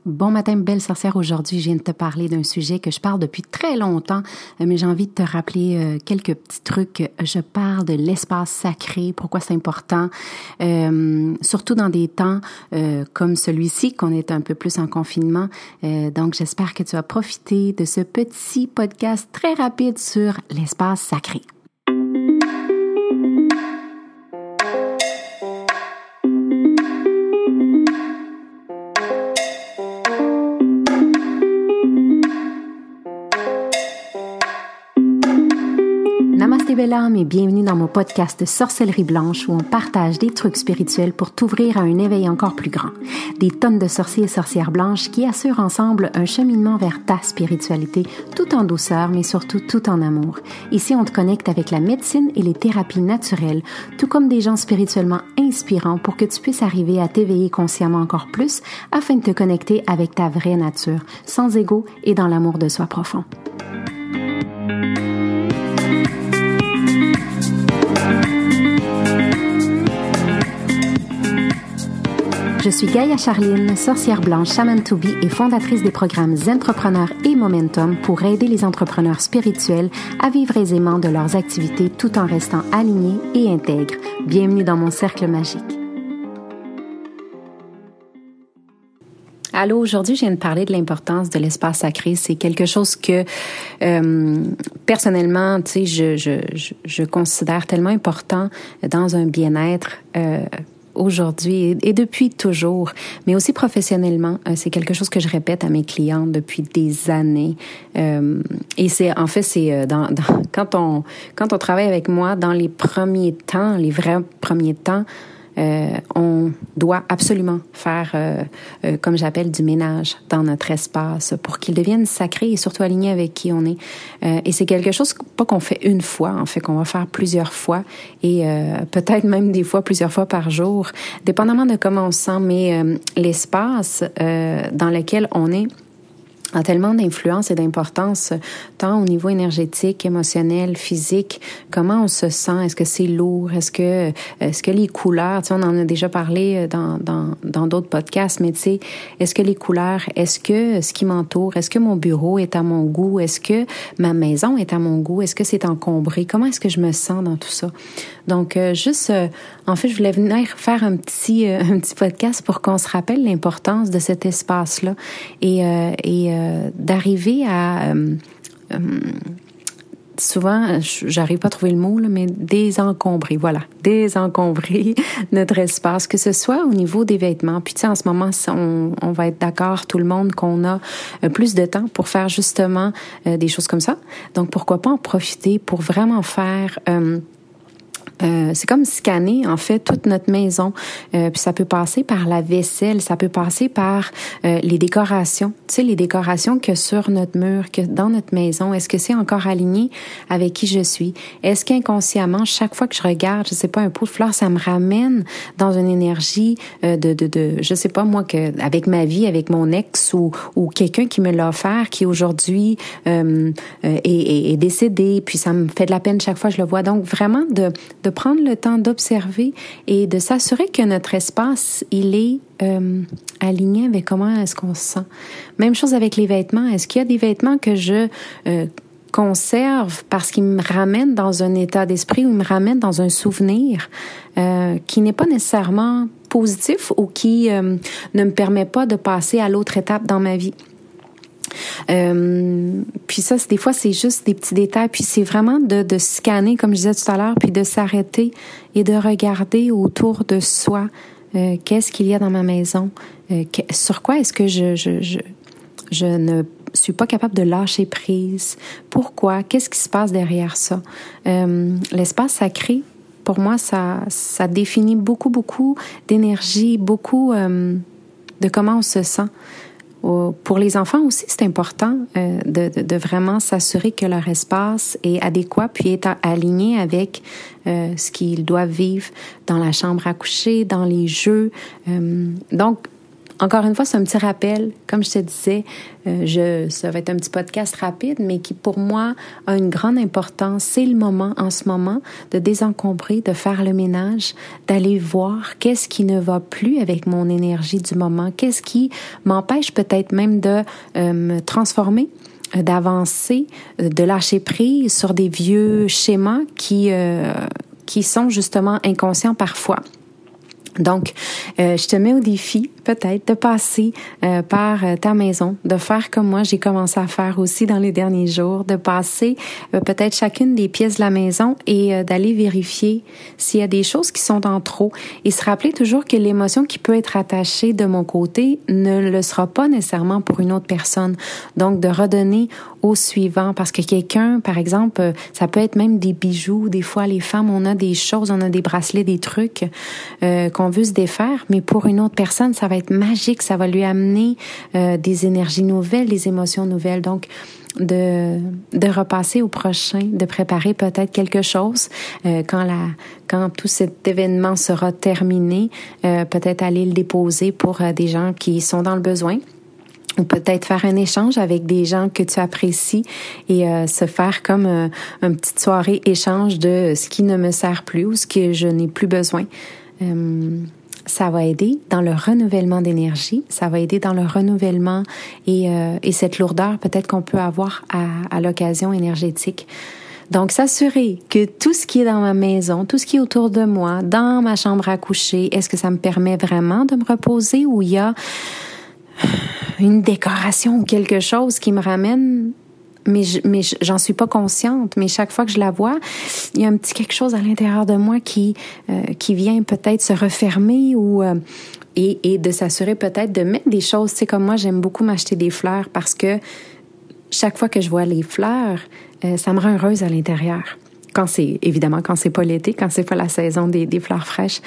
Bon matin, belle sorcière. Aujourd'hui, je viens de te parler d'un sujet que je parle depuis très longtemps, mais j'ai envie de te rappeler quelques petits trucs. Je parle de l'espace sacré, pourquoi c'est important, surtout dans des temps comme celui-ci, qu'on est un peu plus en confinement. Donc, j'espère que tu vas profiter de ce petit podcast très rapide sur l'espace sacré. Namasté belle âme et bienvenue dans mon podcast Sorcellerie Blanche où on partage des trucs spirituels pour t'ouvrir à un éveil encore plus grand. Des tonnes de sorciers et sorcières blanches qui assurent ensemble un cheminement vers ta spiritualité tout en douceur mais surtout tout en amour. Ici, on te connecte avec la médecine et les thérapies naturelles, tout comme des gens spirituellement inspirants pour que tu puisses arriver à t'éveiller consciemment encore plus afin de te connecter avec ta vraie nature, sans ego et dans l'amour de soi profond. Je suis Gaïa Charline, sorcière blanche, shaman to be et fondatrice des programmes Zentrepreneurs et Momentum pour aider les entrepreneurs spirituels à vivre aisément de leurs activités tout en restant alignés et intègres. Bienvenue dans mon cercle magique. Allô, aujourd'hui, je viens de parler de l'importance de l'espace sacré. C'est quelque chose que, personnellement, tu sais, je considère tellement important dans un bien-être, aujourd'hui et depuis toujours, mais aussi professionnellement, c'est quelque chose que je répète à mes clients depuis des années. Et c'est quand on travaille avec moi dans les premiers temps, les vrais premiers temps, on doit absolument faire, comme j'appelle, du ménage dans notre espace pour qu'il devienne sacré et surtout aligné avec qui on est. Et c'est quelque chose, pas qu'on fait une fois, en fait, qu'on va faire plusieurs fois et peut-être même des fois, plusieurs fois par jour, dépendamment de comment on se sent. Mais l'espace dans lequel on est a tellement d'influence et d'importance, tant au niveau énergétique, émotionnel, physique, comment on se sent, est-ce que c'est lourd, est-ce que les couleurs, tu sais, on en a déjà parlé dans d'autres podcasts, mais tu sais, est-ce que les couleurs, est-ce que ce qui m'entoure, est-ce que mon bureau est à mon goût, est-ce que ma maison est à mon goût, est-ce que c'est encombré, comment est-ce que je me sens dans tout ça? Donc, en fait, je voulais venir faire un petit podcast pour qu'on se rappelle l'importance de cet espace-là et d'arriver à souvent, j'arrive pas à trouver le mot, là, mais désencombrer notre espace, que ce soit au niveau des vêtements. Puis tu sais, en ce moment, on va être d'accord, tout le monde, qu'on a plus de temps pour faire justement des choses comme ça. Donc, pourquoi pas en profiter pour vraiment faire... c'est comme scanner, en fait, toute notre maison. Puis ça peut passer par la vaisselle, ça peut passer par les décorations. Tu sais, les décorations que sur notre mur, que dans notre maison, est-ce que c'est encore aligné avec qui je suis? Est-ce qu'inconsciemment, chaque fois que je regarde, je sais pas, un pot de fleurs, ça me ramène dans une énergie je sais pas, moi, avec ma vie, avec mon ex ou quelqu'un qui me l'a offert, qui aujourd'hui est décédé, puis ça me fait de la peine chaque fois que je le vois. Donc, vraiment, de prendre le temps d'observer et de s'assurer que notre espace, il est aligné avec comment est-ce qu'on se sent. Même chose avec les vêtements. Est-ce qu'il y a des vêtements que je conserve parce qu'ils me ramènent dans un état d'esprit ou ils me ramènent dans un souvenir qui n'est pas nécessairement positif ou qui ne me permet pas de passer à l'autre étape dans ma vie? Puis ça, des fois, c'est juste des petits détails. Puis c'est vraiment de scanner, comme je disais tout à l'heure, puis de s'arrêter et de regarder autour de soi qu'est-ce qu'il y a dans ma maison, sur quoi est-ce que je ne suis pas capable de lâcher prise. Pourquoi? Qu'est-ce qui se passe derrière ça? L'espace sacré, pour moi, ça définit beaucoup d'énergie, beaucoup de comment on se sent. Pour les enfants aussi, c'est important de vraiment s'assurer que leur espace est adéquat puis est aligné avec ce qu'ils doivent vivre dans la chambre à coucher, dans les jeux. Donc, encore une fois, c'est un petit rappel. Comme je te disais, ça va être un petit podcast rapide, mais qui pour moi a une grande importance. C'est le moment, en ce moment, de désencombrer, de faire le ménage, d'aller voir qu'est-ce qui ne va plus avec mon énergie du moment, qu'est-ce qui m'empêche peut-être même de me transformer, d'avancer, de lâcher prise sur des vieux schémas qui sont justement inconscients parfois. Donc, je te mets au défi, peut-être, de passer par ta maison, de faire comme moi, j'ai commencé à faire aussi dans les derniers jours, de passer peut-être chacune des pièces de la maison et d'aller vérifier s'il y a des choses qui sont en trop et se rappeler toujours que l'émotion qui peut être attachée de mon côté ne le sera pas nécessairement pour une autre personne. Donc, de redonner au suivant, parce que quelqu'un, par exemple, ça peut être même des bijoux, des fois les femmes, on a des choses, on a des bracelets, des trucs qu'on veut se défaire, mais pour une autre personne, ça va être magique, ça va lui amener des énergies nouvelles, des émotions nouvelles. Donc, de repasser au prochain, de préparer peut-être quelque chose quand tout cet événement sera terminé, peut-être aller le déposer pour des gens qui sont dans le besoin. Ou peut-être faire un échange avec des gens que tu apprécies et se faire comme une petite soirée échange de ce qui ne me sert plus ou ce que je n'ai plus besoin. Ça va aider dans le renouvellement d'énergie, ça va aider dans le renouvellement et cette lourdeur peut-être qu'on peut avoir à l'occasion énergétique. Donc, s'assurer que tout ce qui est dans ma maison, tout ce qui est autour de moi, dans ma chambre à coucher, est-ce que ça me permet vraiment de me reposer ou il y a une décoration ou quelque chose qui me ramène, mais j'en suis pas consciente, mais chaque fois que je la vois, il y a un petit quelque chose à l'intérieur de moi qui vient peut-être se refermer ou et de s'assurer peut-être de mettre des choses, tu sais, comme moi, j'aime beaucoup m'acheter des fleurs parce que chaque fois que je vois les fleurs, ça me rend heureuse à l'intérieur. Quand c'est pas l'été, quand c'est pas la saison des fleurs fraîches.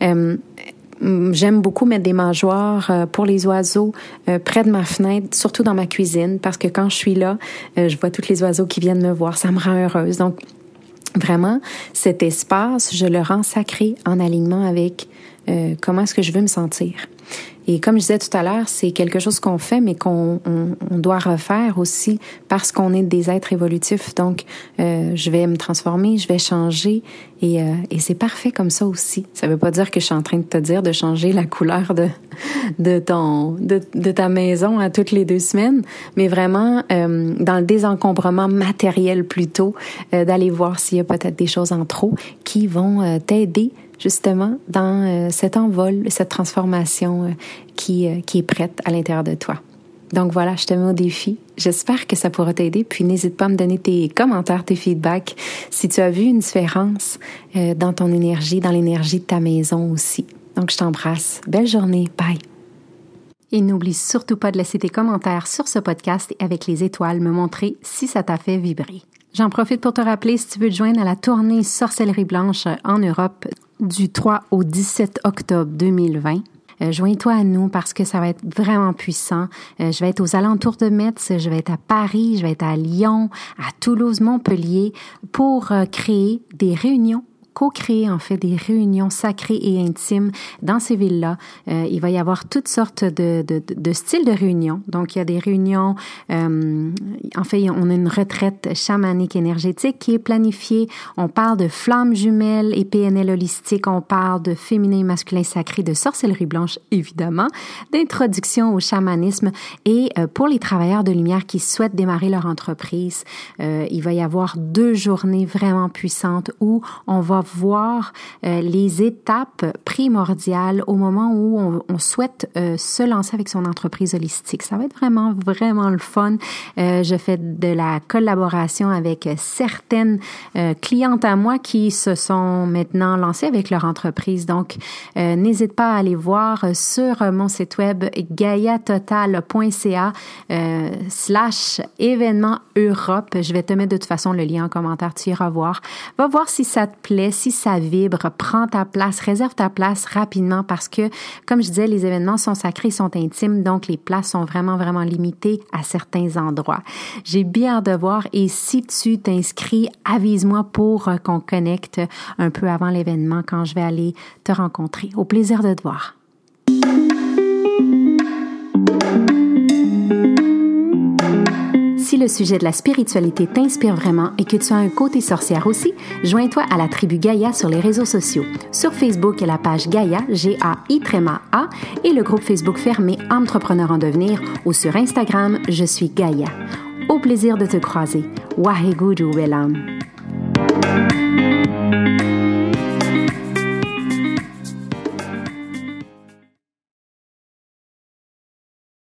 J'aime beaucoup mettre des mangeoires pour les oiseaux près de ma fenêtre, surtout dans ma cuisine, parce que quand je suis là, je vois tous les oiseaux qui viennent me voir. Ça me rend heureuse. Donc, vraiment, cet espace, je le rends sacré en alignement avec comment est-ce que je veux me sentir. Et comme je disais tout à l'heure, c'est quelque chose qu'on fait, mais qu'on doit refaire aussi parce qu'on est des êtres évolutifs. Donc, je vais me transformer, je vais changer et c'est parfait comme ça aussi. Ça veut pas dire que je suis en train de te dire de changer la couleur de ta maison à toutes les 2 semaines, mais vraiment dans le désencombrement matériel plutôt, d'aller voir s'il y a peut-être des choses en trop qui vont t'aider justement dans cet envol, cette transformation qui est prête à l'intérieur de toi. Donc voilà, je te mets au défi. J'espère que ça pourra t'aider. Puis n'hésite pas à me donner tes commentaires, tes feedbacks, si tu as vu une différence dans ton énergie, dans l'énergie de ta maison aussi. Donc je t'embrasse. Belle journée. Bye. Et n'oublie surtout pas de laisser tes commentaires sur ce podcast et avec les étoiles, me montrer si ça t'a fait vibrer. J'en profite pour te rappeler, si tu veux te joindre à la tournée Sorcellerie Blanche en Europe du 3 au 17 octobre 2020, joins-toi à nous parce que ça va être vraiment puissant. Je vais être aux alentours de Metz, je vais être à Paris, je vais être à Lyon, à Toulouse, Montpellier pour créer des réunions, co-créer en fait des réunions sacrées et intimes dans ces villes-là. Il va y avoir toutes sortes de styles de réunions. Donc, il y a des réunions, en fait, on a une retraite chamanique énergétique qui est planifiée. On parle de flammes jumelles et PNL holistique. On parle de féminin et masculin sacré, de sorcellerie blanche, évidemment, d'introduction au chamanisme. Et pour les travailleurs de lumière qui souhaitent démarrer leur entreprise, il va y avoir 2 journées vraiment puissantes où on va voir les étapes primordiales au moment où on souhaite se lancer avec son entreprise holistique. Ça va être vraiment, vraiment le fun. Je fais de la collaboration avec certaines clientes à moi qui se sont maintenant lancées avec leur entreprise. Donc, n'hésite pas à aller voir sur mon site web gaiatotal.ca /événement Europe. Je vais te mettre de toute façon le lien en commentaire, tu iras voir. Va voir si ça te plaît, si ça vibre, prends ta place, réserve ta place rapidement parce que, comme je disais, les événements sont sacrés, sont intimes, donc les places sont vraiment, vraiment limitées à certains endroits. J'ai bien hâte de voir et si tu t'inscris, avise-moi pour qu'on connecte un peu avant l'événement quand je vais aller te rencontrer. Au plaisir de te voir. Si le sujet de la spiritualité t'inspire vraiment et que tu as un côté sorcière aussi, joins-toi à la tribu Gaïa sur les réseaux sociaux. Sur Facebook, il y a la page Gaïa, G-A-I-A, et le groupe Facebook fermé Entrepreneurs en devenir, ou sur Instagram, je suis Gaïa. Au plaisir de te croiser. Waheguru Welam.